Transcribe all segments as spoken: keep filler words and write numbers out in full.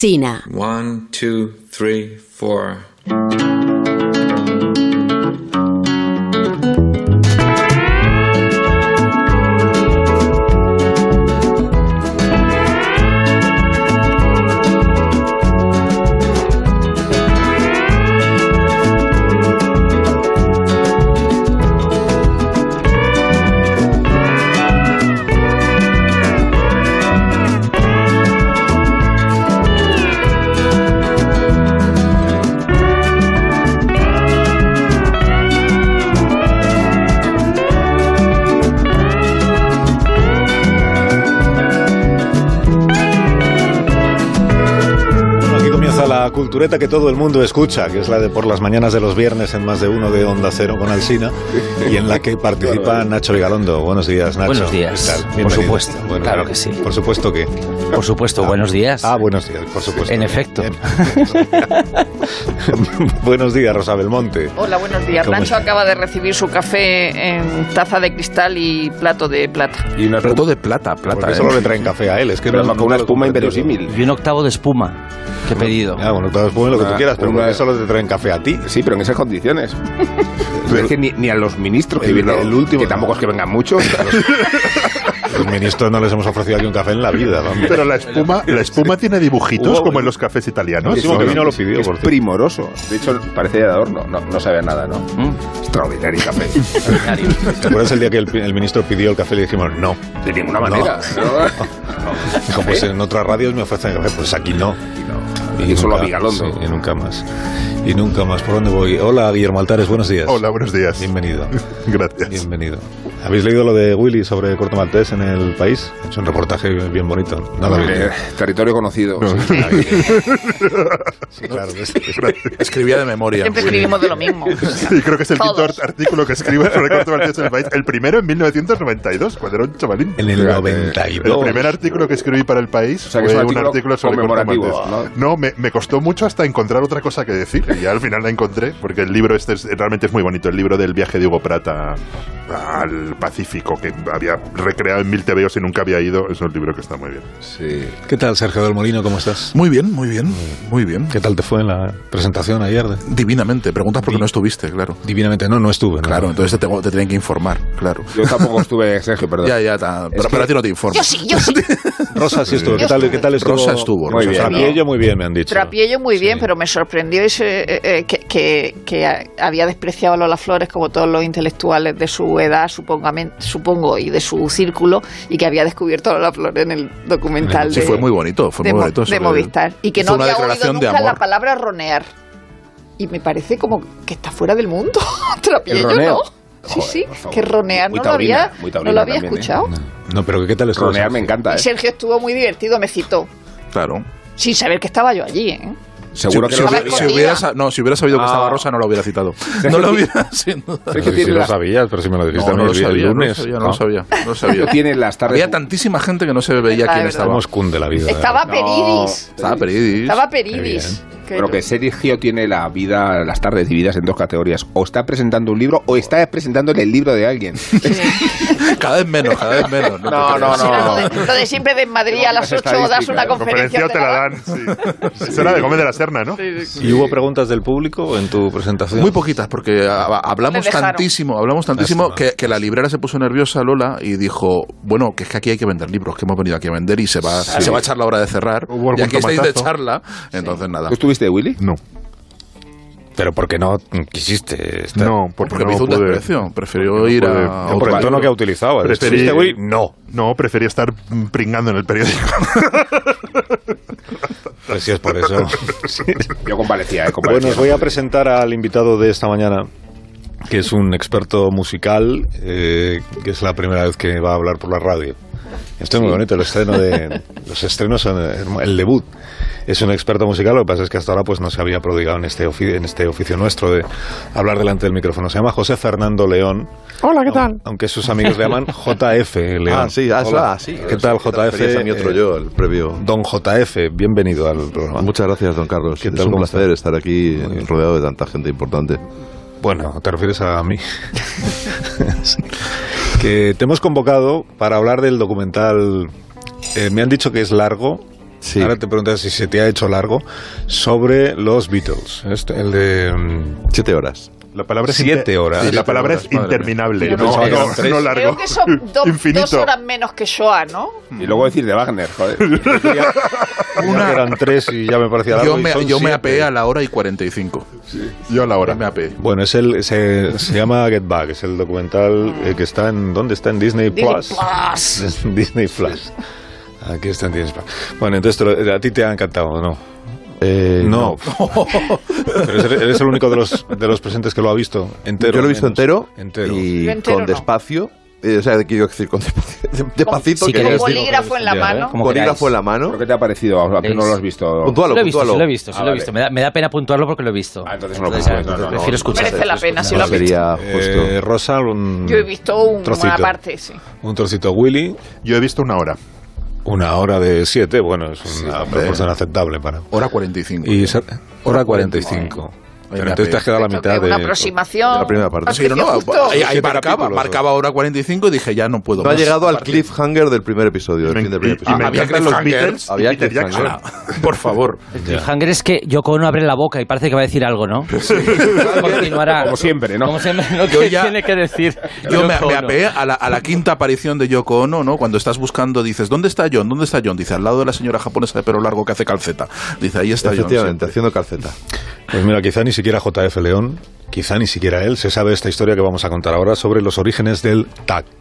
China. One, two, three, four. Cultureta que todo el mundo escucha, que es la de por las mañanas de los viernes en Más de Uno de Onda Cero con Alsina, y en la que participa Nacho Vigalondo. Buenos días, Nacho. Buenos días. Por supuesto, bueno, claro que sí. Por supuesto que. Por supuesto, ah, buenos días. Ah, buenos días, por supuesto. En efecto. Buenos días, Rosa Belmonte. Hola, buenos días. Nacho acaba de recibir su café en taza de cristal y plato de plata. Y un plato de plata, plata. Porque ¿eh? solo le traen café a él, es que pero no, con una espuma inverosímil. Y un octavo de espuma que he pedido. Ah, bueno, octavo de espuma, lo que tú quieras, pero una... solo te traen café a ti. Sí, pero en esas condiciones. Pero es que ni, ni a los ministros, el, que vienen, el último, que tampoco es que vengan muchos. Los ministros no les hemos ofrecido aquí un café en la vida. Vamos. Pero la espuma, la espuma tiene dibujitos uh, como en los cafés italianos. El último que vino lo pidió. Es primoroso. De hecho, parecía de adorno. No, no sabe nada, ¿no? Mm. Extraordinario café. Extraordinario. ¿Te acuerdas el día que el, el ministro pidió el café y le dijimos no? De ninguna manera. No. No. No. Dijo, pues en otras radios me ofrecen café, pues aquí no. Y, y, y solo a Vigalondo. Sí, y nunca más. Y nunca más. ¿Por dónde voy? Hola, Guillermo Altares, buenos días. Hola, buenos días. Bienvenido. Gracias. Bienvenido. ¿Habéis leído lo de Willy sobre Corto Maltés en El País? Ha hecho un reportaje bien bonito. No lo eh, territorio conocido. No. Sí, sí, claro. Es, es, escribía de memoria. Siempre escribimos de lo mismo. Sí, creo que es el quinto artículo que escribe sobre Corto Maltés en El País. El primero en mil novecientos noventa y dos, cuando era un chavalín. En el noventa y dos. El primer artículo que escribí para El País, o sea, que fue es un, un artículo sobre Corto Maltés. ¿no? No, me, me costó mucho hasta encontrar otra cosa que decir. Y ya al final la encontré, porque el libro este es, realmente es muy bonito. El libro del viaje de Hugo Pratt a, al Pacífico, que había recreado en mil tebeos y nunca había ido. Es un libro que está muy bien. Sí. ¿Qué tal, Sergio del Molino? ¿Cómo estás? Muy bien, muy bien, muy bien. ¿Qué tal te fue en la presentación ayer? De... Divinamente. Preguntas porque Di... no estuviste, claro. Divinamente. No, no estuve. No. Claro, entonces te, tengo, te tienen que informar, claro. Yo tampoco estuve, Sergio, perdón. Ya, ya, ta, pero, que... pero a ti no te informo. Yo sí, yo sí. Rosa sí estuvo. ¿Qué tal, ¿Qué tal estuvo? Rosa estuvo. Muy Rosa bien. Trapiello muy bien, me han dicho. Trapiello muy bien, sí. Pero me sorprendió ese, eh, eh, que, que, que había despreciado a Lola Flores como todos los intelectuales de su edad, supongo, y de su círculo, y que había descubierto a Lola Flores en el documental sí, de, fue muy bonito, fue de, muy bonito de Movistar, y que no había oído nunca la palabra ronear. Y me parece como que está fuera del mundo. Trapiello, ¿no? Sí, Joder, sí, que ronear no, taurina, lo había, no lo había también, escuchado. ¿eh? No, no, pero ¿qué tal estuvo? Ronear me encanta, ¿eh? Y Sergio estuvo muy divertido, me citó. Claro. Sin saber que estaba yo allí, ¿eh? Seguro si, que si, no, si, hubiera, no, si hubiera sabido que ah. estaba Rosa no lo hubiera citado. No lo hubiera, sin duda. Pero si lo sabías, pero si me lo dijiste no, no el, lo sabía, el lunes. No lo sabía, no lo sabía. No tiene las tardes... Había tantísima gente que no se veía quién estaba. Estamos cunde la vida. Estaba Peridis. No, estaba Peridis. Estaba Peridis. Pero que Sergio tiene la vida, las tardes divididas en dos categorías. O está presentando un libro o está presentándole el libro de alguien. Sí. Cada vez menos, cada vez menos. No, no, no. no, no. Lo de siempre de Madrid a las ocho das una conferencia. te la dan, sí. Eso era de Gómez de la Serna, ¿no? Sí, sí, sí. ¿Y hubo preguntas del público en tu presentación? Muy poquitas, porque hablamos tantísimo, hablamos tantísimo que, que la librera se puso nerviosa, Lola, y dijo, bueno, que es que aquí hay que vender libros, que hemos venido aquí a vender y se va, sí. se va a echar la hora de cerrar. Y aquí estáis de charla, entonces sí. nada. ¿Tú estuviste de Willy? No. Pero porque no quisiste estar. No, porque, porque no me hizo un pude, desprecio. Prefirió no ir pude, a. No, por el tono que ha utilizado. Preferí, Willy? No. No, preferí estar pringando en el periódico. Pues si es por eso. Sí. Yo comparecía, ¿eh? Comparecía. Bueno, os voy a presentar al invitado de esta mañana, que es un experto musical, eh, que es la primera vez que va a hablar por la radio. Esto es muy bonito, el estreno de los estrenos son el debut. Es un experto musical, lo que pasa es que hasta ahora pues no se había prodigado en este oficio, en este oficio nuestro de hablar delante del micrófono. Se llama José Fernando León. Hola, ¿qué tal? Aunque sus amigos le llaman J F León. Ah, sí, ah, Hola. Ah, sí. ¿Qué tal, J F? Es mi otro yo, el previo. Don J F, bienvenido al programa. Muchas gracias, don Carlos. ¿Qué tal, es un placer está? estar aquí rodeado de tanta gente importante. Bueno, te refieres a mí. Sí. Que te hemos convocado para hablar del documental. Eh, me han dicho que es largo, sí. Ahora te preguntas si se te ha hecho largo, sobre los Beatles. Este, el de... Um, siete horas. La palabra es siete horas. Sí, la palabra horas, es interminable. No, no, no, no, no largo. Creo que son do, dos horas menos que Shoah, ¿no? Y luego decir de Wagner, joder. Una eran tres y ya me parecía largo. Yo me, yo me apeé a la hora y cuarenta y cinco. Sí. Yo a la hora. Me apeé. Bueno, es el, se, se llama Get Back, es el documental eh, que está en... ¿Dónde está? En Disney Plus. Disney Plus. Disney Plus. Aquí está en Disney Plus. Bueno, entonces te lo, a ti te ha encantado, ¿no? Eh, no. no. Pero eres el único de los, de los presentes que lo ha visto entero. Yo lo he visto entero, entero. y entero con no. despacio. Eh, o sea, quiero decir, con despacio, despacito. Sí, que con bolígrafo en la mano. Con bolígrafo en la mano. ¿Qué te ha parecido? ¿A que no lo has visto? Puntualo, sí lo he visto, puntualo. sí lo he visto, sí ah, lo he visto. Vale. Me da, me da pena puntuarlo porque lo he visto. Ah, entonces no lo entonces, puntúes, no, no, prefiero no, escuchar. Merece la pena, si No lo has visto. sería justo. Eh, Rosa, un Yo he visto un, trocito. una parte, sí. Un trocito. Willy, Yo he visto una hora. una hora de siete, bueno, es una Sí, proporción aceptable para... Hora cuarenta y cinco. Y se- hora cuarenta y cinco. Pero entonces te has quedado a la mitad de... Una aproximación. de la primera parte. Sí, no, no, justo. ahí, ahí Siete marcaba, capítulos, marcaba hora cuarenta y cinco y dije, ya no puedo No ha más. llegado al Aparte. cliffhanger del primer episodio, del Me- fin del primer y- y me episodio. había encantan los cliffhanger. Beatles y Había Peter cliffhanger. Jackson. Por favor. El cliffhanger es que Yoko Ono abre la boca y parece que va a decir algo, ¿no? Continuará. Como siempre, ¿no? Como siempre, lo Yo que ya- tiene que decir. Yo me, Yoko me Ono. apeé a la, a la quinta aparición de Yoko Ono, ¿no? Cuando estás buscando, dices, ¿dónde está John? ¿Dónde está John? Dice, al lado de la señora japonesa de pelo largo que hace calceta. Dice, ahí está John. Efectivamente, siempre. haciendo calceta. Pues mira, quizá ni siquiera J F León, quizá ni siquiera él, se sabe esta historia que vamos a contar ahora sobre los orígenes del T A C.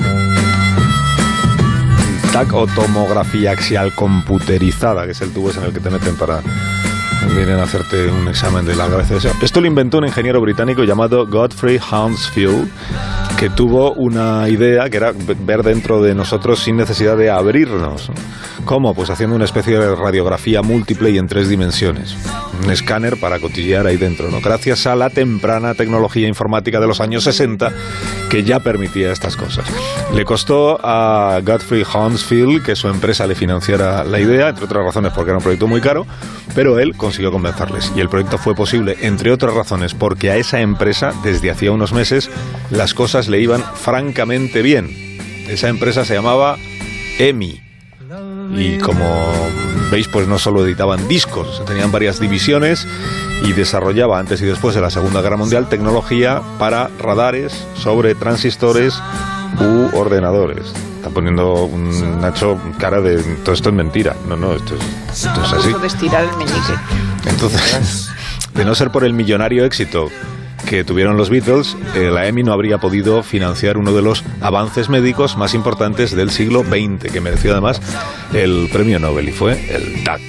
T A C o tomografía axial computerizada, que es el tubo ese en el que te meten para... vienen a hacerte un examen de la cabeza. Esto lo inventó un ingeniero británico llamado Godfrey Hounsfield, que tuvo una idea que era ver dentro de nosotros sin necesidad de abrirnos. ¿Cómo? Pues haciendo una especie de radiografía múltiple y en tres dimensiones. Un escáner para cotillear ahí dentro, ¿no? Gracias a la temprana tecnología informática de los años sesenta que ya permitía estas cosas. Le costó a Godfrey Hounsfield que su empresa le financiara la idea, entre otras razones porque era un proyecto muy caro, pero él consiguió convencerles. Y el proyecto fue posible, entre otras razones, porque a esa empresa, desde hacía unos meses, las cosas le iban francamente bien. Esa empresa se llamaba E M I. Y como veis, pues no solo editaban discos, tenían varias divisiones y desarrollaba antes y después de la Segunda Guerra Mundial tecnología para radares sobre transistores u ordenadores. Está poniendo un Nacho cara de todo esto es mentira. No, no, esto es, esto es así. De estirar el meñique. Entonces, de no ser por el millonario éxito que tuvieron los Beatles, eh, la E M I no habría podido financiar uno de los avances médicos más importantes del siglo veinte, que mereció además el premio Nobel, y fue el T A C.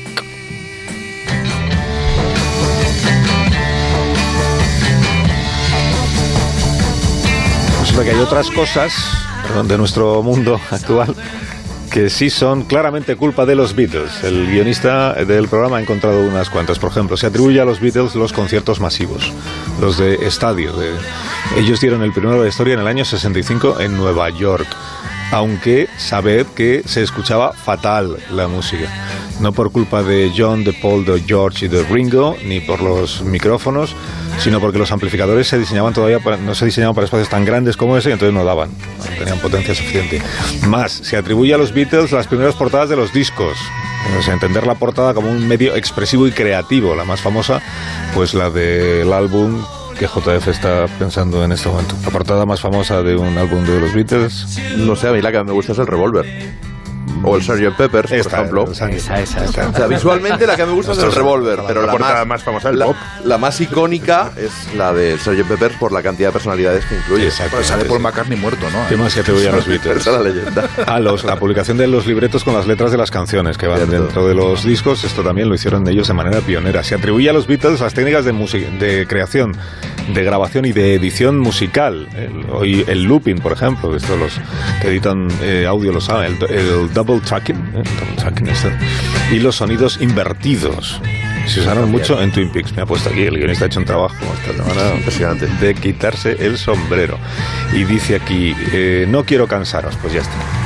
Resulta que hay otras cosas, perdón, de nuestro mundo actual que sí son claramente culpa de los Beatles. El guionista del programa ha encontrado unas cuantas. Por ejemplo, se atribuye a los Beatles los conciertos masivos, los de estadio. De... Ellos dieron el primero de la historia en el año sesenta y cinco en Nueva York, aunque sabed que se escuchaba fatal la música. No por culpa de John, de Paul, de George y de Ringo, ni por los micrófonos, sino porque los amplificadores se diseñaban todavía para, no se diseñaban para espacios tan grandes como ese, y entonces no daban, no tenían potencia suficiente. Más, se atribuye a los Beatles las primeras portadas de los discos. O sea, entender la portada como un medio expresivo y creativo. La más famosa, pues la del álbum que J F está pensando en este momento. La portada más famosa de un álbum de los Beatles. No sé, a mí la que me gusta es el Revolver. O el sergeant Pepper, por Esta, ejemplo. esa, Esa, esa, esa. O sea, visualmente la que me gusta es el Revolver, pero La la portada más, más famosa del la, pop. la más icónica es la del sergeant Pepper por la cantidad de personalidades que incluye. Exacto. Pues sale Paul McCartney muerto, ¿no? ¿Qué más se atribuye a los Beatles? Esa es la leyenda. A los, la publicación de los libretos con las letras de las canciones que van Cierto. dentro de los discos. Esto también lo hicieron ellos de manera pionera. Se atribuye a los Beatles las técnicas de, music, de creación, de grabación y de edición musical. El, hoy el looping, por ejemplo, esto los que editan eh, audio lo saben. El, el double tracking, eh, double tracking este, y los sonidos invertidos. Se usaron mucho en Twin Peaks. Me ha puesto aquí, el guionista ha hecho un trabajo esta semana Impresionante. de quitarse el sombrero. Y dice aquí, eh, no quiero cansaros. Pues ya está.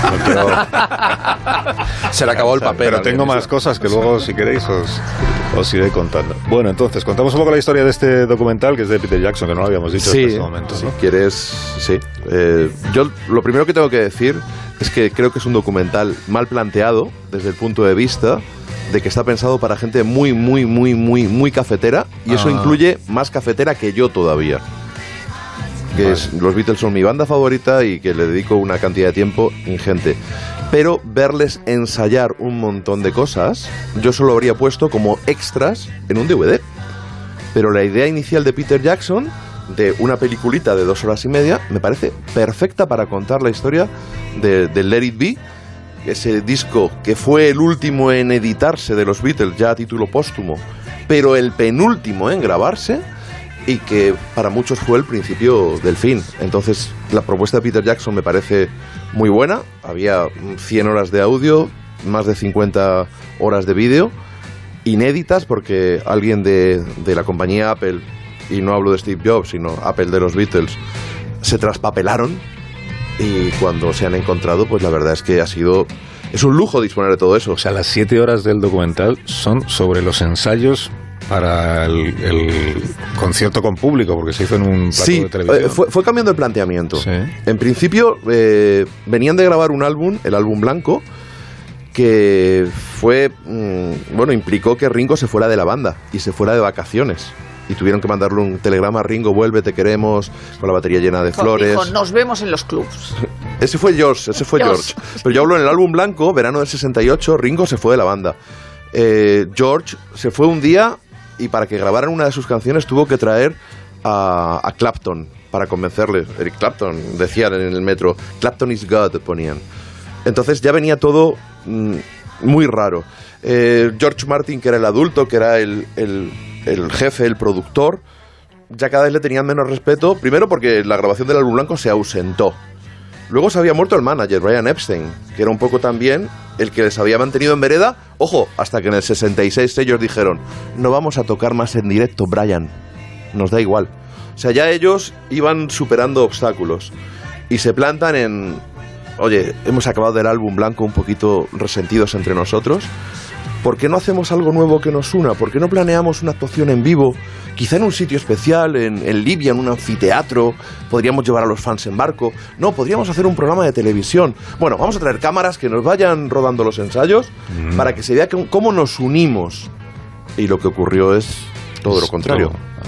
No quiero... Se le acabó el papel. Pero tengo más cosas que luego, si queréis, os, os iré contando. Bueno, entonces, contamos un poco la historia de este documental, que es de Peter Jackson, que no lo habíamos dicho sí, en este momento. Si ¿no? quieres, sí. Eh, yo lo primero que tengo que decir es que creo que es un documental mal planteado desde el punto de vista de que está pensado para gente muy, muy, muy, muy, muy cafetera, y eso ah. incluye más cafetera que yo todavía. Que vale. es, los Beatles son mi banda favorita y que le dedico una cantidad de tiempo ingente. Pero verles ensayar un montón de cosas, yo solo lo habría puesto como extras en un D V D. Pero la idea inicial de Peter Jackson, de una peliculita de dos horas y media, me parece perfecta para contar la historia de, de Let It Be, ese disco que fue el último en editarse de los Beatles, ya a título póstumo, pero el penúltimo en grabarse, y que para muchos fue el principio del fin. Entonces, la propuesta de Peter Jackson me parece muy buena. Había cien horas de audio, más de cincuenta horas de vídeo, inéditas, porque alguien de, de la compañía Apple, y no hablo de Steve Jobs, sino Apple de los Beatles, se traspapelaron, y cuando se han encontrado, pues la verdad es que ha sido... Es un lujo disponer de todo eso. O sea, las siete horas del documental son sobre los ensayos para el, el concierto con público, porque se hizo en un plató sí, de televisión. Eh, fue, fue cambiando el planteamiento. Sí. En principio, eh, venían de grabar un álbum, el álbum blanco, que fue... Mmm, bueno, implicó que Ringo se fuera de la banda y se fuera de vacaciones. Y tuvieron que mandarle un telegrama: Ringo, vuelve, te queremos, con la batería llena de flores. Dijo, nos vemos en los clubs. Ese fue George, ese fue George. George. Pero yo hablo en el álbum blanco, verano del sesenta y ocho, Ringo se fue de la banda. Eh, George se fue un día, y para que grabaran una de sus canciones tuvo que traer a, a Clapton para convencerle. Eric Clapton, decían en el metro, Clapton is God, ponían. Entonces ya venía todo mmm, muy raro. Eh, George Martin, que era el adulto, que era el... el el jefe, el productor, ya cada vez le tenían menos respeto, primero porque la grabación del álbum blanco se ausentó. Luego se había muerto el manager, Brian Epstein, que era un poco también el que les había mantenido en vereda. Ojo, hasta que en el sesenta y seis ellos dijeron: no vamos a tocar más en directo, Brian, nos da igual. O sea, ya ellos iban superando obstáculos y se plantan en... Oye, hemos acabado del álbum blanco un poquito resentidos entre nosotros. ¿Por qué no hacemos algo nuevo que nos una? ¿Por qué no planeamos una actuación en vivo? Quizá en un sitio especial, en, en Libia, en un anfiteatro. Podríamos llevar a los fans en barco. No, podríamos hacer un programa de televisión. Bueno, vamos a traer cámaras que nos vayan rodando los ensayos mm. para que se vea que, cómo nos unimos. Y lo que ocurrió es todo lo contrario.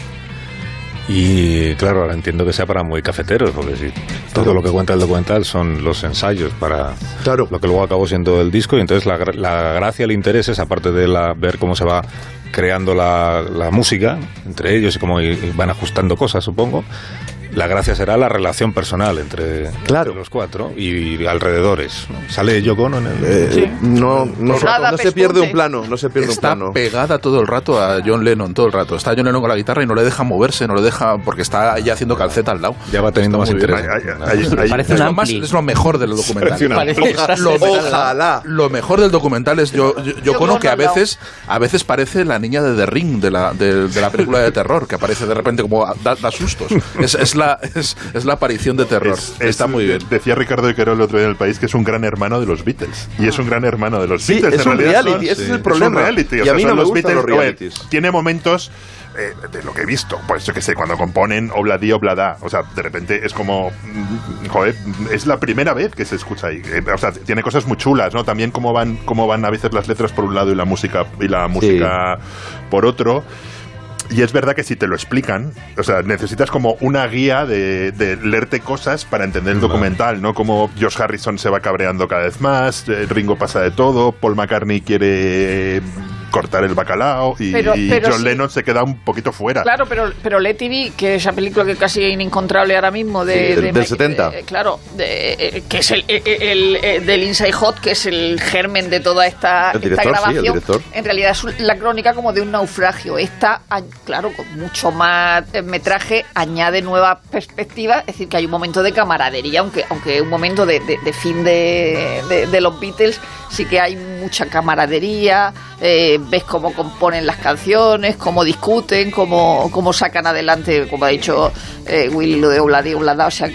Y claro, ahora entiendo que sea para muy cafeteros, porque si todo lo que cuenta el documental son los ensayos para claro. lo que luego acabó siendo el disco, y entonces la, la gracia, el interés es, aparte de la, ver cómo se va creando la, la música entre ellos y cómo van ajustando cosas, supongo, la gracia será la relación personal entre, claro. entre los cuatro y, y alrededores, ¿no? ¿Sale Yoko Ono en el...? Eh, sí. No, no, no, no se pierde un plano, no se pierde está un plano. Está pegada todo el rato a John Lennon, todo el rato. Está John Lennon con la guitarra y no le deja moverse, no le deja, porque está ya haciendo calceta al lado. Ya va teniendo está más interés. Hay, hay, hay, Parece es, lo más, es lo mejor del documental. Lo, Ojalá. Lo mejor del documental es Yoko yo, Ono, que a veces, a veces parece la niña de The Ring, de la, de, de la película de terror, que aparece de repente como da, da sustos. Es, es la... Es, es la aparición de terror. Es, es, está muy bien. Decía Ricardo Iquero el otro día en El País que es un gran hermano de los Beatles. Y es un gran hermano de los sí, Beatles. Es en un reality, son, ese sí. es el problema. Es un reality. O y sea, a mí no me los gustan Beatles, los realities. Ver, tiene momentos... Eh, de lo que he visto, pues yo que sé, cuando componen Obladi Oblada, o sea, de repente es como, joder, es la primera vez que se escucha ahí, eh, o sea, tiene cosas muy chulas, ¿no? También cómo van, cómo van a veces las letras por un lado y la música y la música sí. por otro. Y es verdad que si te lo explican, o sea, necesitas como una guía de, de leerte cosas para entender el documental, ¿no? Como George Harrison se va cabreando cada vez más, Ringo pasa de todo, Paul McCartney quiere cortar el bacalao y, pero, pero y John sí. Lennon se queda un poquito fuera. Claro, pero, pero Let It Be, que es esa película que casi es inencontrable ahora mismo de, sí, del, de, del de setenta. Eh, claro, de, eh, que es el, el, el, el del Inside Hot, que es el germen de toda esta, el director, esta grabación. Sí, en realidad es la crónica como de un naufragio. Esta, claro, con mucho más metraje, añade nueva perspectiva, es decir, que hay un momento de camaradería, aunque aunque un momento de, de, de fin de, de, de los Beatles, sí que hay mucha camaradería, eh, ves cómo componen las canciones, cómo discuten, cómo, cómo sacan adelante, como ha dicho eh, Willy, lo de Obladi Oblada, o sea que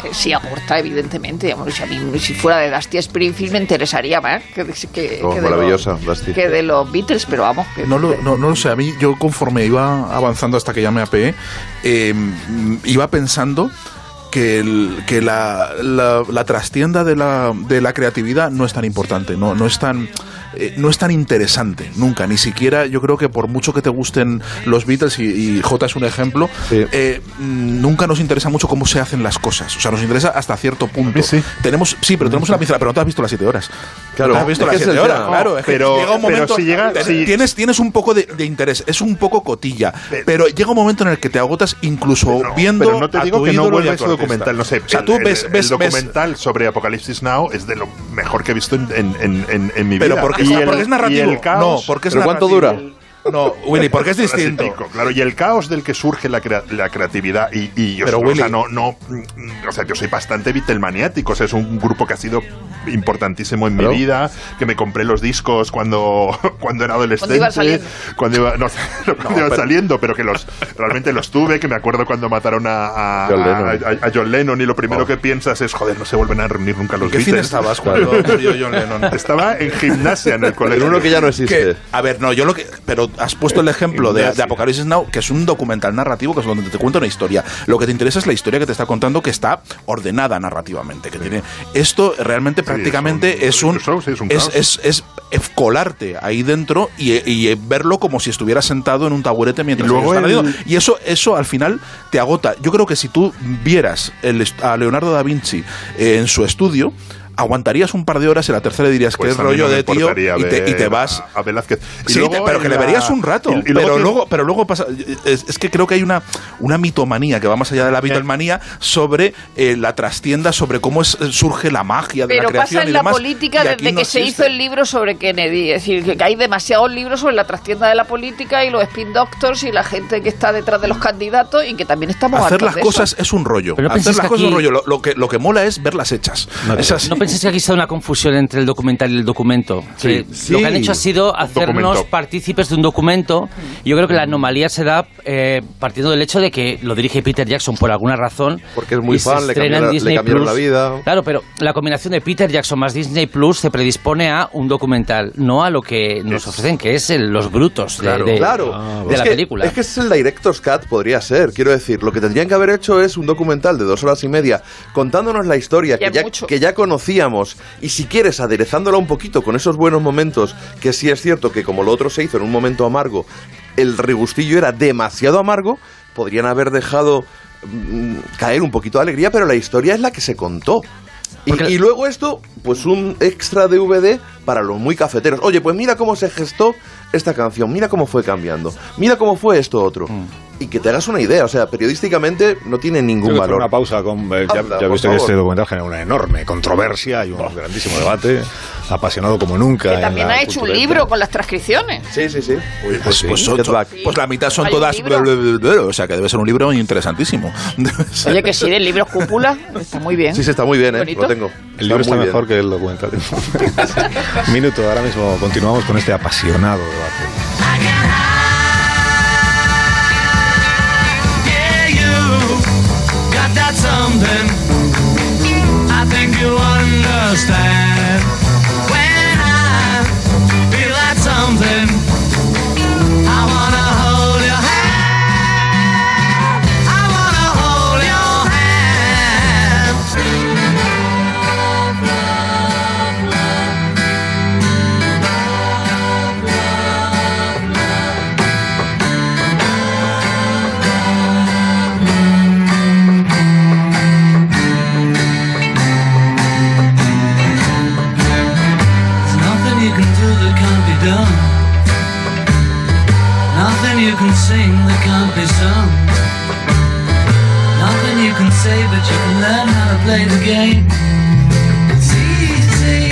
sí aporta, evidentemente. Digamos, si, a mí, si fuera de Dusty Springfield me interesaría más que, que, oh, que, maravillosa, de, los, que de los Beatles, pero vamos. Que no, lo, no, no lo sé, a mí yo conforme iba avanzando hasta que ya me apeé, eh, iba pensando que, el, que la, la, la trastienda de la, de la creatividad no es tan importante, no, no es tan... Eh, no es tan interesante, nunca, ni siquiera yo creo que por mucho que te gusten los Beatles y, y J es un ejemplo, sí. eh, nunca nos interesa mucho cómo se hacen las cosas, o sea, nos interesa hasta cierto punto. Sí, tenemos, sí pero tenemos una pincelada, pero no te has visto las siete horas. Claro, no te has visto las siete horas, no, claro. Es pero, que llega un momento, pero si llega, si... tienes, tienes un poco de, de interés, es un poco cotilla, pero, pero llega un momento en el que te agotas incluso no, viendo pero no te digo a tu que no vuelva ese documental, no sé. O sea, el, tú el, ves, el, ves, el documental ves, sobre Apocalipsis Now es de lo mejor que he visto en, en, en, en mi vida. Pero porque, y es, el, porque es narrativo. El caos, no, porque es ¿Pero cuánto dura? No, Willy, porque es distinto. Pico, claro, y el caos del que surge la, crea la creatividad y, y yo Pero soy, Willy, o sea, no, no, o sea, yo soy bastante Beatlemaniático, o sea, es un grupo que ha sido importantísimo en ¿Pero? mi vida, que me compré los discos cuando, cuando era adolescente, cuando iba saliendo, cuando iba, no, no, cuando no, iba pero, saliendo, pero que los realmente los tuve, que me acuerdo cuando mataron a, a, John, Lennon. A, a, a John Lennon y lo primero oh. que piensas es, joder, no se vuelven a reunir nunca los Beatles. ¿Qué cine estabas cuando murió John Lennon? Estaba en gimnasia en el colegio. En uno que ya no existe. Que, a ver, no, yo lo que, pero has puesto el ejemplo De, de Apocalipsis Now, que es un documental narrativo, que es donde te cuenta una historia. Lo que te interesa es la historia que te está contando, que está ordenada narrativamente, que sí. tiene esto realmente prácticamente sí, es un, es, un, es, un es, es, es, es colarte ahí dentro y, y verlo como si estuvieras sentado en un taburete mientras y luego el... y eso eso al final te agota. Yo creo que si tú vieras el, a Leonardo da Vinci eh, en su estudio, aguantarías un par de horas y la tercera dirías pues que es rollo no de tío y te, y te vas a, a Velázquez y sí, te, pero que la... le verías un rato y, y pero luego, luego pero luego pasa es, es que creo que hay una una mitomanía que va más allá de la Beatlemanía sobre eh, la trastienda, sobre cómo es, surge la magia de pero la creación pasa en y la demás, política desde no que se hizo el libro sobre Kennedy, es decir, que hay demasiados libros sobre la trastienda de la política y los spin doctors y la gente que está detrás de los candidatos y que también estamos hacer las de cosas eso. Es un rollo pero no hacer las que cosas aquí... es un rollo lo, lo que lo que mola es verlas hechas no, es así. No penséis que aquí está una confusión entre el documental y el documento. Sí, que sí. Lo que han hecho ha sido hacernos documento. partícipes de un documento. Y yo creo que la anomalía se da eh, partiendo del hecho de que lo dirige Peter Jackson por alguna razón. Porque es muy fan, le, cambió, le cambiaron la vida. Claro, pero la combinación de Peter Jackson más Disney Plus se predispone a un documental, no a lo que nos es. ofrecen, que es el, los brutos de, claro, de, claro. de, de es la que, película. Es que es el Director's Cut, podría ser. Quiero decir, lo que tendrían que haber hecho es un documental de dos horas y media contándonos la historia que ya, que ya conocíamos y si quieres aderezándola un poquito con esos buenos momentos, que sí es cierto que como lo otro se hizo en un momento amargo, el regustillo era demasiado amargo, podrían haber dejado mmm, caer un poquito de alegría, pero la historia es la que se contó. Y, y luego esto, pues un extra D V D para los muy cafeteros. Oye, pues mira cómo se gestó esta canción, mira cómo fue cambiando, mira cómo fue esto otro. Mm. Y que te hagas una idea, o sea, periodísticamente no tiene ningún valor. Una pausa, con, eh, ya, Anda, ya viste que este documental genera una enorme controversia y un oh. grandísimo debate, apasionado como nunca. Que también ha hecho un libro con las transcripciones. Sí, sí, sí. Uy, pues, sí. Pues, son, pues la mitad son todas, o sea, que debe ser un libro interesantísimo. Oye, que sí, del libro Cúpula está muy bien. Sí, sí, está muy bien, ¿eh? Lo tengo. El libro está, está mejor bien que el documental. Minuto, ahora mismo continuamos con este apasionado debate. That's something I think you understand. When I feel that something, I wanna hold your hand. I wanna hold your hand. Love, love, love, love, done. Nothing you can sing that can't be sung. Nothing you can say, but you can learn how to play the game. It's easy.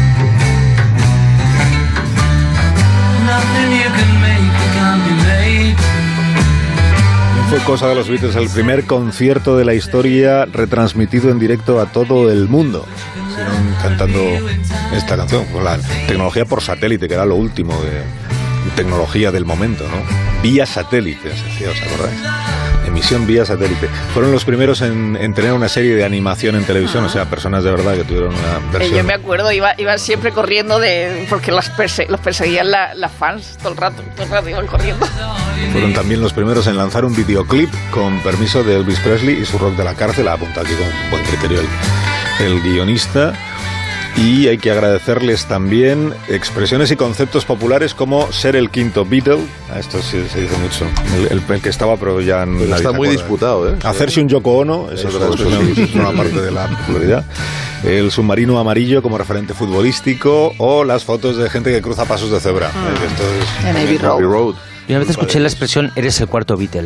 Nothing you can make that can't be made. Fue cosa de los Beatles el primer concierto de la historia retransmitido en directo a todo el mundo. Siguieron cantando esta canción con la tecnología por satélite, que era lo último de tecnología del momento, ¿no? Vía satélite, ¿os acordáis? emisión vía satélite. Fueron los primeros en, en tener una serie de animación en televisión, ah. o sea, personas de verdad que tuvieron una versión. Eh, yo me acuerdo, iban iba siempre corriendo de porque las perse, los perseguían las la fans todo el rato, todo el rato iban corriendo. Fueron también los primeros en lanzar un videoclip con permiso de Elvis Presley y su rock de la cárcel, apunta aquí con buen criterio el, el guionista. Y hay que agradecerles también expresiones y conceptos populares como ser el quinto Beatle. A esto sí se dice mucho. El, el, el que estaba, pero ya pero está muy acuerda. disputado, ¿eh? Hacerse un Yoko Ono, eso, eso, es, eso, eso es una parte de la popularidad. El submarino amarillo como referente futbolístico o las fotos de gente que cruza pasos de cebra. Mm. Esto es, en Abbey Road. Road. Yo una vez escuché la expresión eres el cuarto Beatle.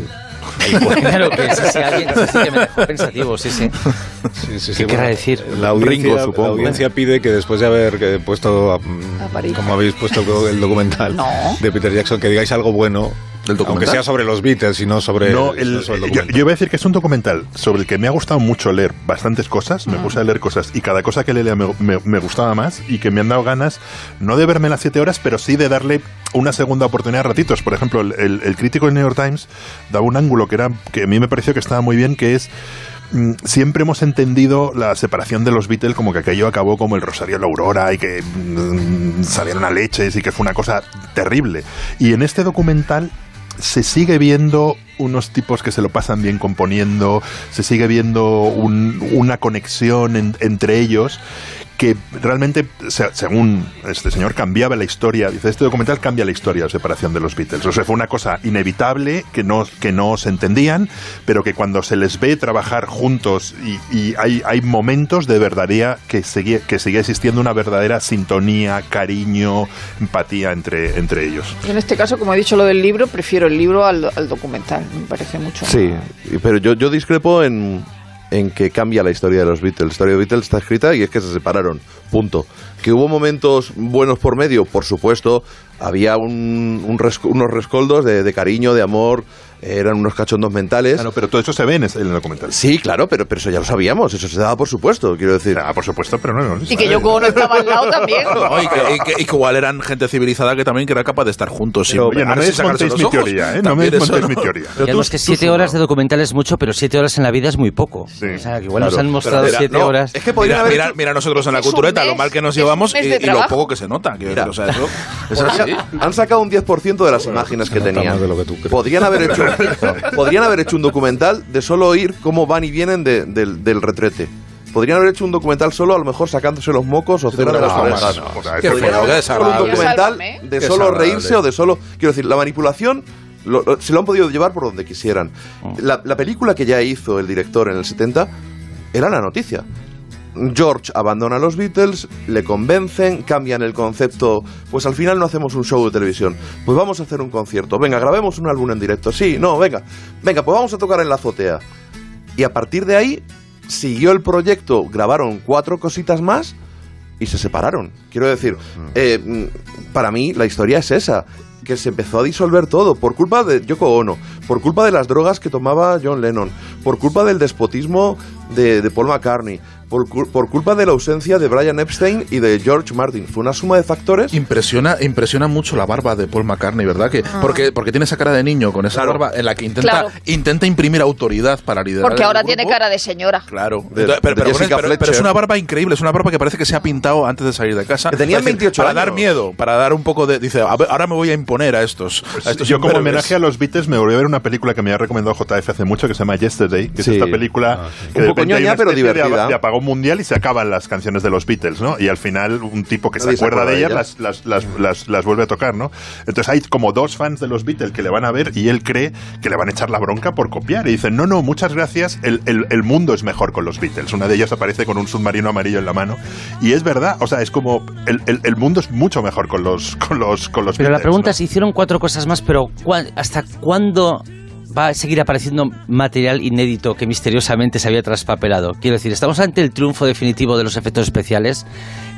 Claro que sí, sí, alguien sí, sí, que me dejó pensativo, sí, sí. sí, sí ¿Qué sí, querrá bueno, decir? La audiencia, Ringo, supongo. La audiencia pide que después de haber que puesto, a, como habéis puesto el documental no. de Peter Jackson, que digáis algo bueno. Aunque sea sobre los Beatles y no sobre, no, el, sobre el yo, yo voy a decir que es un documental sobre el que me ha gustado mucho leer bastantes cosas, me puse a leer cosas y cada cosa que leía me, me, me gustaba más y que me han dado ganas, no de verme las siete horas, pero sí de darle una segunda oportunidad a ratitos. Por ejemplo, el, el, el crítico del New York Times daba un ángulo que, era, que a mí me pareció que estaba muy bien, que es... Siempre hemos entendido la separación de los Beatles como que aquello acabó como el Rosario de la Aurora y que mmm, salieron a leches y que fue una cosa terrible. Y en este documental se sigue viendo unos tipos que se lo pasan bien componiendo, se sigue viendo un, una conexión en, entre ellos que realmente, según este señor, cambiaba la historia. Dice, este documental cambia la historia de la separación de los Beatles. O sea, fue una cosa inevitable que no, que no se entendían, pero que cuando se les ve trabajar juntos y, y hay, hay momentos de verdadera que sigue, que sigue existiendo una verdadera sintonía, cariño, empatía entre, entre ellos. En este caso, como he dicho lo del libro, prefiero el libro al, al documental. Me parece mucho. Sí, pero yo, yo discrepo en... en que cambia la historia de los Beatles. La historia de los Beatles está escrita y es que se separaron, punto. Que hubo momentos buenos por medio, por supuesto, había un, un res, unos rescoldos de, de cariño, de amor, eran unos cachondos mentales. Claro, pero todo eso se ve en el documental. Sí, claro, pero, pero eso ya lo sabíamos, eso se daba por supuesto, quiero decir. Ah, por supuesto, pero no, no Y que Yoko Ono estaba al lado también. No, y, que, y, que, y que igual eran gente civilizada que también que era capaz de estar juntos. Pero, oye, no me desmontéis mi teoría, ¿eh? No me desmontéis mi teoría. Pero tú, es que siete horas de documental es mucho, pero siete horas en la vida es muy poco. Sí, o sea, que igual claro, nos han mostrado mira, siete no, horas. Es que podrían mira, haber mira, mira nosotros en la cultureta lo mal que nos llevamos y, y lo poco que se nota. Mira, decir, o sea, eso, es así. Han sacado un diez por ciento de las imágenes que tenían. Podrían haber hecho podrían haber hecho un documental de solo oír cómo van y vienen de, de, del retrete. Podrían haber hecho un documental solo, a lo mejor sacándose los mocos o cera de las orejas. Podrían haber hecho un documental de solo reírse o de solo... Quiero decir, la manipulación lo, lo, se lo han podido llevar por donde quisieran. La, la película que ya hizo el director en el setenta era la noticia. George abandona a los Beatles, le convencen, cambian el concepto, pues al final no hacemos un show de televisión, pues vamos a hacer un concierto, venga, grabemos un álbum en directo, sí, no, venga, venga, pues vamos a tocar en la azotea. Y a partir de ahí siguió el proyecto, grabaron cuatro cositas más y se separaron. Quiero decir, eh, para mí la historia es esa, que se empezó a disolver todo por culpa de Yoko Ono, por culpa de las drogas que tomaba John Lennon, por culpa del despotismo de, de Paul McCartney, por, por culpa de la ausencia de Brian Epstein y de George Martin. Fue una suma de factores. Impresiona, impresiona mucho la barba de Paul McCartney, ¿verdad? Que, ah. porque, porque tiene esa cara de niño con esa claro. barba en la que intenta, claro. intenta imprimir autoridad para liderar. Porque ahora el tiene cara de señora. Claro. De, Entonces, pero, de pero, pero, pero es una barba increíble, es una barba que parece que se ha pintado antes de salir de casa. Que tenía veintiocho para años. Para dar miedo, para dar un poco de... Dice, a ver, ahora me voy a imponer a estos. Pues a estos yo como homenaje a los Beatles me volví a ver una película que me ha recomendado J F hace mucho que se llama Yesterday, que sí. es esta película ah, sí. que un poco ñoña, pero divertida. De, de apagón mundial y se acaban las canciones de los Beatles, ¿no? Y al final un tipo que Nadie se acuerda de ellas ella. las, las, las, mm. las, las vuelve a tocar, ¿no? Entonces hay como dos fans de los Beatles que le van a ver y él cree que le van a echar la bronca por copiar y dicen, no, no, muchas gracias, el, el, el mundo es mejor con los Beatles. Una de ellas aparece con un submarino amarillo en la mano y es verdad, o sea, es como el, el, el mundo es mucho mejor con los, con los, con los pero Beatles. La pregunta ¿no? es, hicieron cuatro cosas más, pero ¿hasta cuándo va a seguir apareciendo material inédito que misteriosamente se había traspapelado? Quiero decir, estamos ante el triunfo definitivo de los efectos especiales.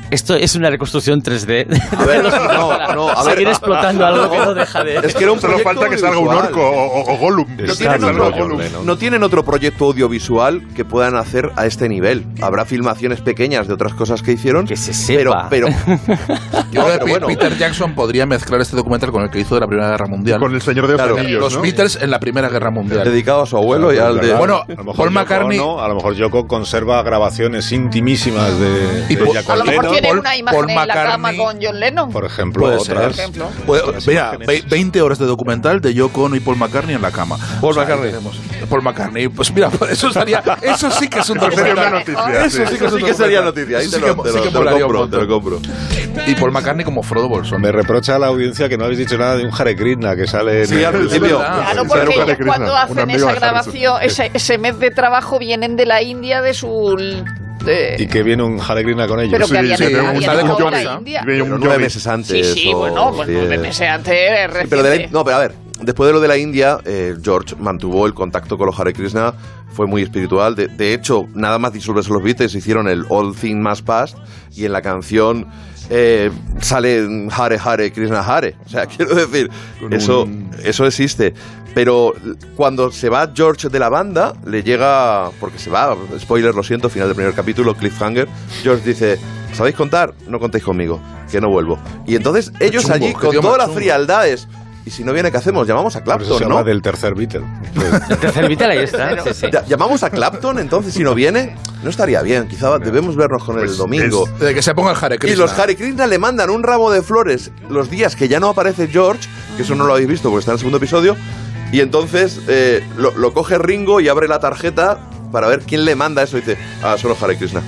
Esto es una reconstrucción tres D. A ver, no, no, a ver. Seguir explotando algo que no deja de... Es que era un Solo falta que salga un orco o, o, o Gollum. No tienen, otro, no tienen otro proyecto audiovisual que puedan hacer a este nivel. Habrá filmaciones pequeñas de otras cosas que hicieron. Que se sepa. Pero, pero, Yo creo que bueno. Peter Jackson podría mezclar este documental con el que hizo de la Primera Guerra Mundial. Con el Señor de los Claro, Anillos, Los ¿no? Beatles en la Primera Guerra Mundial. Dedicado a su abuelo y al de... Bueno, a lo mejor Paul Yoko McCartney... no, a lo mejor Yoko conserva grabaciones intimísimas de, Y de Paul- ella A lo con mejor Lennon, tiene Paul- una imagen Paul en la cama McCartney, con John Lennon. por ejemplo, Puede otras. ser. ejemplo. Pues, otras mira, imágenes. veinte horas de documental de Yoko Ono y Paul McCartney en la cama. Paul O sea, McCartney. tenemos- Paul McCartney. Pues mira, eso sería, eso sí que es un Eso sería una documental. noticia. Eso sí que es un sí que sería documental. noticia. Ahí Eso te sí lo, que- te sí lo- que te lo molaría un compro, te lo montón. compro. Y Paul McCartney como Frodo Bolsón. Me reprocha a la audiencia que no habéis dicho nada de un Hare Krishna que sale en Sí, al el- principio. verdad. Claro, Claro, porque Hare ellos Krishna, cuando un hacen amigo esa de Harrison. grabación, ese, ese mes de trabajo, vienen de la India, de su... de- y que viene un Hare Krishna con ellos. pero que Sí, habían, sí, habían un sale estado con en la Yomisa. India. Viene un Pero nueve Yomi. meses antes. Sí, sí, o bueno, pues nueve diez. meses antes es Sí, pero de la- reciente. no, pero a ver, después de lo de la India, eh, George mantuvo el contacto con los Hare Krishna, fue muy espiritual. De, de hecho, nada más disolverse los Beatles, hicieron el All Things Must Pass y en la canción eh, sale Hare Hare Krishna Hare. O sea, quiero decir, Con eso, un- eso existe. Pero cuando se va George de la banda, le llega, porque se va, spoiler, lo siento, final del primer capítulo, cliffhanger, George dice, ¿sabéis contar? No contéis conmigo, que no vuelvo. Y entonces ellos chungo, allí, qué con tío toda más la chungo. frialdad, es, y si no viene, ¿qué hacemos? Llamamos a Por eso se Clapton, habla ¿no? del tercer Beatle. El tercer Beatle ahí está. Sí, sí. Ya- Llamamos a Clapton, entonces si no viene, no estaría bien. Quizá debemos vernos con Pues el domingo. De que se ponga el Hare Y Krishna. los Hare Krishna le mandan un ramo de flores los días que ya no aparece George, que eso no lo habéis visto porque está en el segundo episodio, y entonces eh, lo, lo coge Ringo y abre la tarjeta para ver quién le manda eso y dice, ah, son los Hare Krishna.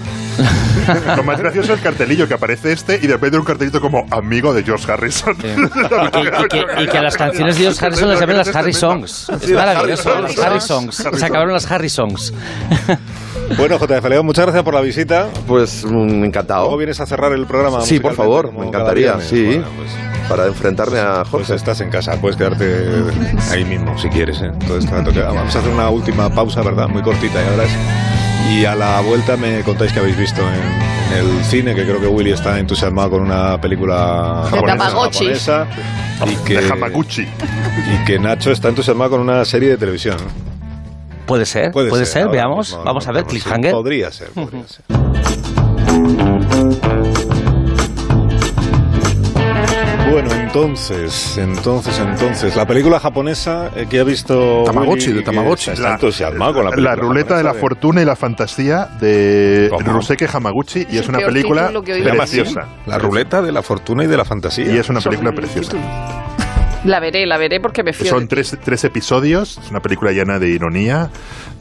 Lo más gracioso es el cartelillo que aparece este y de repente un cartelito como amigo de George Harrison. Sí. Y, que, y, que, y que a las canciones de George Harrison las llaman las Harry Songs. Es Sí, las maravilloso, Harry las Songs. Harry Songs. Harry Se acabaron las Harry Songs. Bueno, J F León, muchas gracias por la visita. Pues mm, encantado. Luego vienes a cerrar el programa. Sí, por musicalmente, favor, como me cada encantaría, viernes. sí. Bueno, pues, Para enfrentarme a pues Jorge. estás en casa, puedes quedarte ahí mismo si quieres. ¿eh? Todo este rato que- Vamos a hacer una última pausa, ¿verdad? Muy cortita y ahora es. Y a la vuelta me contáis que habéis visto en, en el cine, que creo que Willy está entusiasmado con una película De japonesa, Tamagotchi. japonesa, y que, De Hamaguchi. y que Nacho está entusiasmado con una serie de televisión. ¿no? Puede ser, puede, ser, ahora veamos. mismo, Vamos no, a ver, no, sí, cliffhanger. Podría ser, podría ser. Bueno, entonces, entonces, entonces, la película japonesa eh, que ha visto Tamagotchi, Willy, de que Tamagotchi. está entusiasmado con la película La ruleta de la japonesa fortuna y la fantasía de ¿Cómo? Ruseke Hamaguchi y Es es el una peor película título que he oído. preciosa. La ruleta de la fortuna y de la fantasía. Y es una película preciosa. La veré, la veré porque me fío de Son ti. tres, tres episodios, es una película llena de ironía,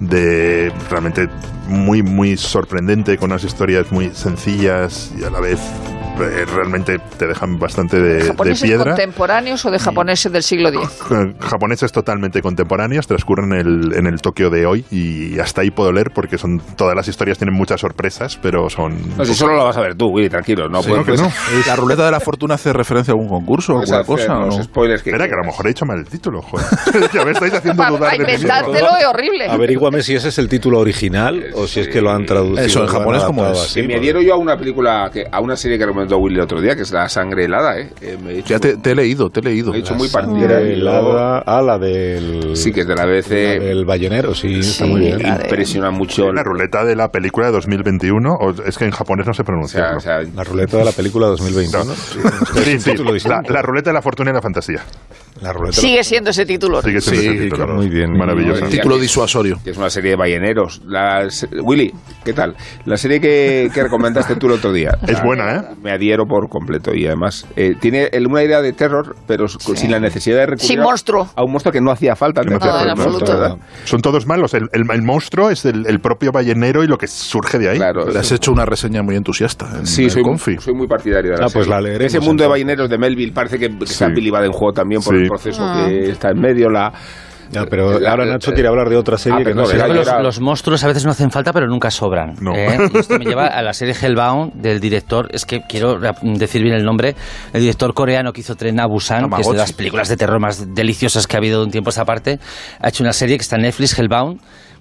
de realmente muy, muy sorprendente, con unas historias muy sencillas y a la vez eh, realmente te dejan bastante de, de ¿Japoneses piedra. contemporáneos o de japoneses del siglo diez? Eh, Japoneses totalmente contemporáneos, transcurren en el, en el Tokio de hoy y hasta ahí puedo leer porque son todas las historias tienen muchas sorpresas, pero son... No, si solo lo vas a ver tú, Willy, tranquilo. No, Sí, puedes- ¿no que no? ¿La ruleta de la fortuna hace referencia a algún concurso o puedes alguna hacer cosa? ¿o los no? spoilers que Espera, que a lo quieras. mejor he hecho mal el título, joder. Ya me estáis haciendo Para, dudar para de mí mismo. inventártelo es horrible. Averíguame si ese es el título original o si es que lo han traducido. Eso, en lo han japonés, ¿cómo adaptado es? así, Que me porque- adhiero yo a una película, que, a una serie que recomendó Willy el otro día, que es La Sangre Helada, ¿eh? Eh, me he dicho Ya te, muy- te he leído, te he leído. me he dicho muy Sangre partidario. helada, ah, la del... Sí, que es de la B B C. la del Bayonero, sí, está Sí, muy bien. la de- Impresiona mucho. La ruleta de la película de dos mil veintiuno, o es que en japonés no se O pronuncia. sea, ¿no? o sea, La ruleta de la película dos mil veinte, No. ¿no? Sí, un sí, título la, distinto. la ruleta de la fortuna y la fantasía. La ruleta. Sigue siendo ese título. Sigue siendo Sí, ese título. claro, muy bien. Maravilloso. No, Título que- disuasorio. que es una serie de balleneros. La se- Willy, ¿qué tal? La serie que, que recomendaste tú el otro día. Es buena, ¿eh? Me adhiero por completo y además eh, tiene el- una idea de terror, pero s- sin la necesidad de recurrir Sin a- monstruo. a un monstruo que no hacía falta. Que no tener hacía No, en falta, absoluto. ¿verdad? Son todos malos. El, el- el monstruo es el, el propio ballenero y lo que surge de ahí. Claro. Le has hecho una reseña muy entusiasta. En Sí, el soy, Confi. soy muy partidario de la Ah, pues serie. la leeremos, Ese mundo de entonces. balleneros de Melville parece que, que está Sí. Billy Baden-Juego también por Sí. el proceso Ah. que está en medio. La, Ya, pero la- ahora Nacho quiere hablar de otra serie Ah, que no perdón, sé. era Los, yo era- los monstruos a veces no hacen falta, pero nunca sobran. No. ¿eh? Y esto me lleva a la serie Hellbound del director, es que quiero rap- decir bien el nombre, el director coreano que hizo Tren a Busan, que es de Tamagotchi. las películas de terror más deliciosas que ha habido de un tiempo a esta parte, ha hecho una serie que está en Netflix, Hellbound,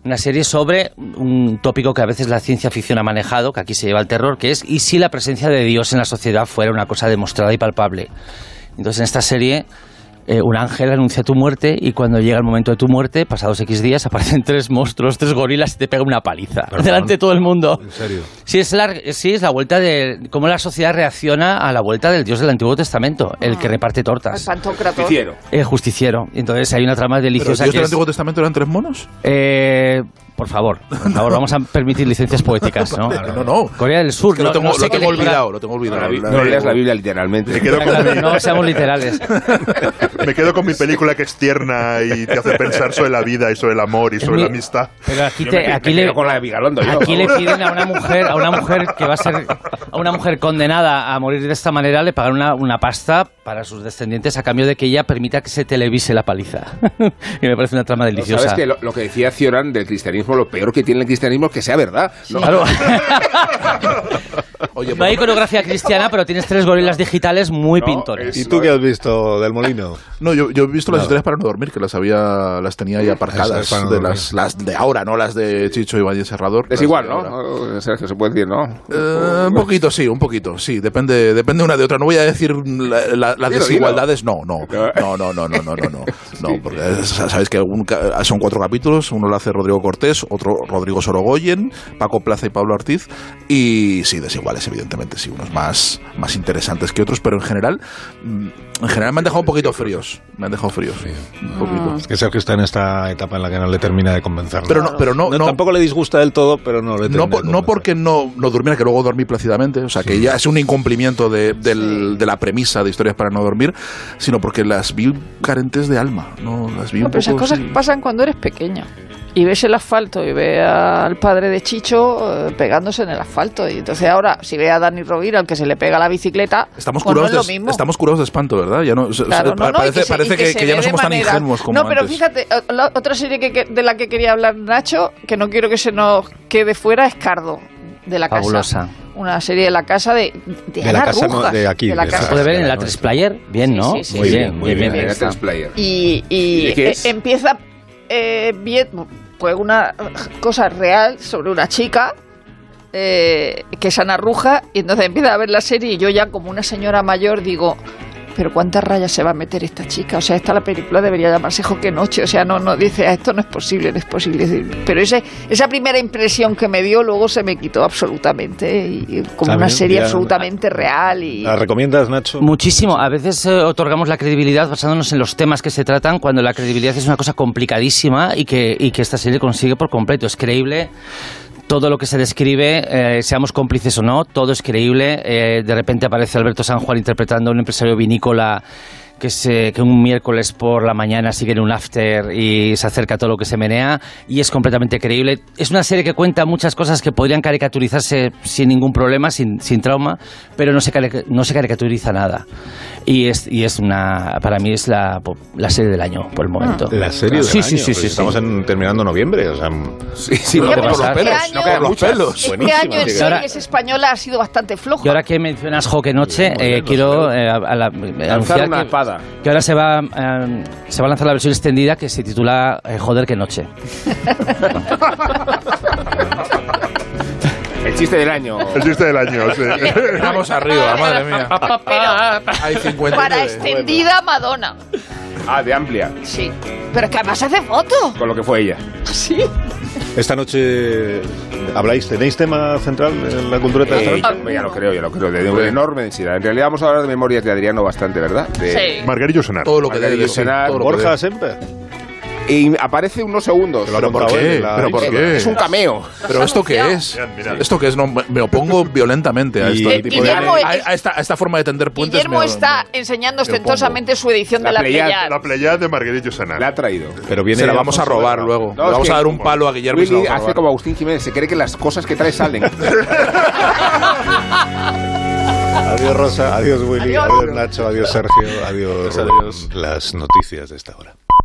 Una serie sobre un tópico que a veces la ciencia ficción ha manejado, que aquí se lleva al terror, que es ¿y si la presencia de Dios en la sociedad fuera una cosa demostrada y palpable? Entonces en esta serie eh, un ángel anuncia tu muerte y cuando llega el momento de tu muerte, pasados X días, aparecen tres monstruos, tres gorilas y te pegan una paliza. ¿Perdón? Delante de todo el mundo. ¿En serio? Sí, es la, sí, es la vuelta de cómo la sociedad reacciona a la vuelta del Dios del Antiguo Testamento, el ah. que reparte tortas. El Pantocrator. Justiciero. El justiciero. Entonces hay una trama deliciosa. ¿Pero el Dios que del es, Antiguo Testamento eran tres monos? Eh... Por favor, por favor, vamos a permitir licencias poéticas, ¿no? No, no. Corea del Sur, es que no, lo tengo, no sé lo tengo qué olvidado, lo tengo olvidado. No, no leas la Biblia literalmente. Me quedo con claro, mi, no seamos literales. me quedo con mi película que es tierna y te hace pensar sobre la vida y sobre el amor y sobre mi, la amistad. Pero aquí, Yo te, me, aquí me le quedo con la de Vigalondo, yo. Aquí le piden a una mujer, a una mujer que va a ser a una mujer condenada a morir de esta manera, le pagan una, una pasta para sus descendientes a cambio de que ella permita que se televise la paliza. Y me parece una trama deliciosa. ¿Sabes que lo, lo que decía Cioran del cristianismo, lo peor que tiene el cristianismo es que sea verdad? No. Claro. Oye, no hay iconografía cristiana, pero tienes tres gorilas digitales muy No, pintores. ¿Y tú qué has visto del Molino? No, yo, yo he visto las Nada. historias para no dormir, que las había, las tenía ahí aparcadas, Eso es para no de dormir. las, las de ahora, no las de Chicho y Valle Serrador. Es las igual, de ¿no? ahora. Sergio, se puede decir, ¿no? Eh, un poquito, sí, un poquito, sí, depende, depende una de otra. No voy a decir la- la- las Dilo, desigualdades, no, no, no, no, no, no, no, no, no, no, porque es- sabéis que un ca- son cuatro capítulos, uno lo hace Rodrigo Cortés, otro Rodrigo Sorogoyen, Paco Plaza y Pablo Ortiz, y sí, desiguales, evidentemente, sí, unos más, más interesantes que otros, pero en general, mm, en general me han dejado un poquito fríos, me han dejado fríos, un poquito. Es que Sergio está en esta etapa en la que no le termina de convencer. Pero no, pero no, No, no, tampoco le disgusta del todo, pero no le termina no, por- de no convencer. porque no, no durmiera, que luego dormí plácidamente, o sea, que ya es un incumplimiento de, del- de la premisa de Historias para no dormir, sino porque las vi carentes de alma, no las vi No, un pero esas poco cosas así. pasan cuando eres pequeño. Y ves el asfalto y ve al padre de Chicho eh, pegándose en el asfalto. Y entonces ahora, si ve a Dani Rovira, al que se le pega la bicicleta, Estamos pues no curados, es lo de, mismo. estamos curados de espanto, ¿verdad? Ya no, se- Claro, se- no, no, y parece, se- parece y que, se que ya ve no de somos tan manera- ingenuos como No, pero antes. fíjate, la otra serie que, que- de la que quería hablar Nacho, que no quiero que se nos quede fuera, es Cardo, de la Fabulosa. casa. Una serie de la casa de, de, De la Ana casa, no, Rujas, de aquí, de la de casa. ¿Se puede ver en la no, tres player? Bien, ¿no? Sí, sí, sí, muy, sí. bien, muy bien, bien. Era está. tres player. Y, y ¿De qué es? eh, empieza eh, bien, pues una cosa real sobre una chica eh, que es Ana Ruja, y entonces empieza a ver la serie y yo ya como una señora mayor digo, pero ¿cuántas rayas se va a meter esta chica? O sea, esta la película debería llamarse Joque Noche. O sea, no, no dice, ah, esto no es posible, no es posible. Es decir, pero ese, esa primera impresión que me dio luego se me quitó absolutamente. Y, y como Está una bien, serie ya- absolutamente real. Y, ¿La recomiendas, Nacho? Muchísimo. A veces eh, otorgamos la credibilidad basándonos en los temas que se tratan, cuando la credibilidad es una cosa complicadísima y que, y que esta serie consigue por completo. Es creíble. Todo lo que se describe, eh, seamos cómplices o no, todo es creíble. Eh, de repente aparece Alberto San Juan interpretando a un empresario vinícola que, se, que un miércoles por la mañana sigue en un after y se acerca a todo lo que se menea, y es completamente creíble. Es una serie que cuenta muchas cosas que podrían caricaturizarse sin ningún problema, sin, sin trauma, pero no se, carica- no se caricaturiza nada. Y es, y es una, para mí es la, la serie del año por el momento. La serie del sí, sí, año, sí, pues sí, estamos sí. en, terminando noviembre, o sea... Sí, sí, Oye, por, pero por los este pelos, año- no por los pelos. Este Buenísima, año en tío. series españolas ha sido bastante flojo. Y ahora que mencionas Joque Noche, eh, quiero eh, a- a la- anunciar una que, espada. que ahora se va, eh, se va a lanzar la versión extendida que se titula eh, Joder, qué noche. El chiste del año. El chiste del año, sí. Vamos arriba, madre mía. Hay cincuenta. Para extendida Madonna. Ah, de amplia. Sí. Pero es que además hace fotos. Con lo que fue ella. Sí. Esta noche habláis, ¿tenéis tema central en la cultura Eh, teatral? ya lo creo, ya lo creo. De, de una enorme densidad. En realidad vamos a hablar de Memorias de Adriano bastante, ¿verdad? De, Sí. Margarito Sonar. Todo lo que Margarito debe ser. Senar, todo lo que Borja debe. Semper. Y aparece unos segundos. Lo ha ¿Pero por contado qué? él, la- ¿Pero por qué? Es un cameo. ¿Pero esto qué es? Mirad, mirad. ¿Esto qué es? No, me me opongo violentamente a, Y- este Eh, tipo de, Guillermo, a, a esta, a esta forma de tender puentes. Guillermo me- está enseñando me opongo. ostentosamente su edición La de la Pleiad, Pleiad. La Pleiad de Margarito Sonar. La ha traído. Pero viene Se la vamos a Alfonso robar Guerra. luego. No, Le es vamos que a dar un palo a Guillermo y se la Willy vamos a hace robar. como Agustín Jiménez. Se cree que las cosas que trae salen. Adiós, Rosa. Adiós, Willy. Adiós. Adiós, Nacho. Adiós, Sergio. Adiós, Adiós. las noticias de esta hora.